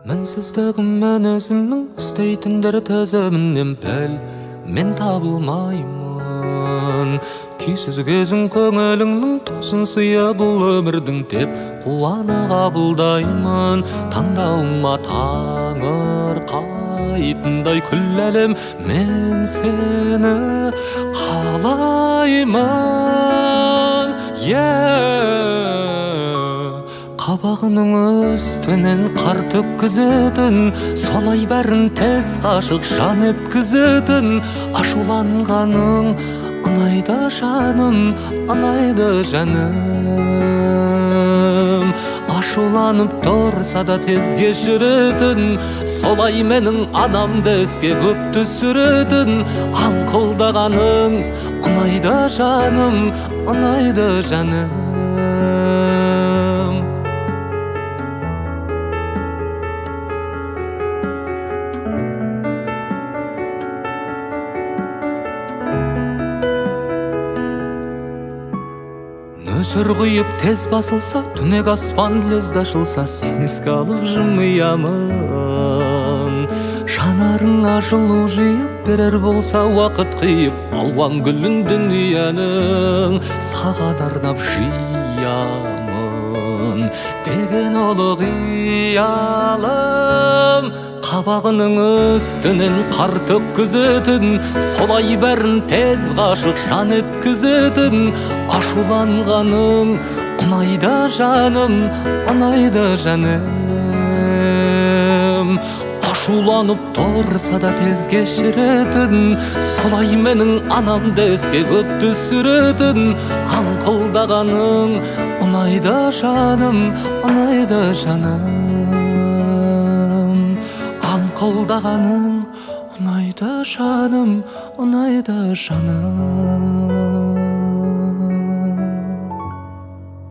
Мінсіздігім мен өзімнің істейтіндер тізімінен пәл мен табылмаймын. Күйсіз кезің көңіліңнің тосын сыя бұл өмірдің деп қуана қабылдаймын. Таңдауыма таңыр қайтындай күл әлем мен сені қалаймын. Қабағының үстінен қар төккізетін, солай бәрін тез қашық жан еткізетін. Ашуланғаның ұнайды жаным, ұнайды жаным. Ашуланып тұрса да тез кешіретін, солай менің адамды іске көп түсіретін. Аңқылдағаның ұнайды жаным, ұнайды жаным. Нөсір құйып тез басылса, түнек аспан лезде ашылса, сен еске алып жымиямын. Жанарыңа жылу жиып берер болса уақыт қиып, алуан гүлін дүниенің саған арнап жиямын деген ұлы қиялым. Қабағының үстінен қар төккізетін, солай бәрін тез ғашық жан еткізетін. Ашуланғаның ұнайды жаным, ұнайды жаным. Ашуланып тұрса да тез кешіретін, солай менің анамды іске көп түсіретін. Аңқылдағаның ұнайды жаным, ұнайды жаным. Аңқылдағаның ұнайды жаным, ұнайды жаным.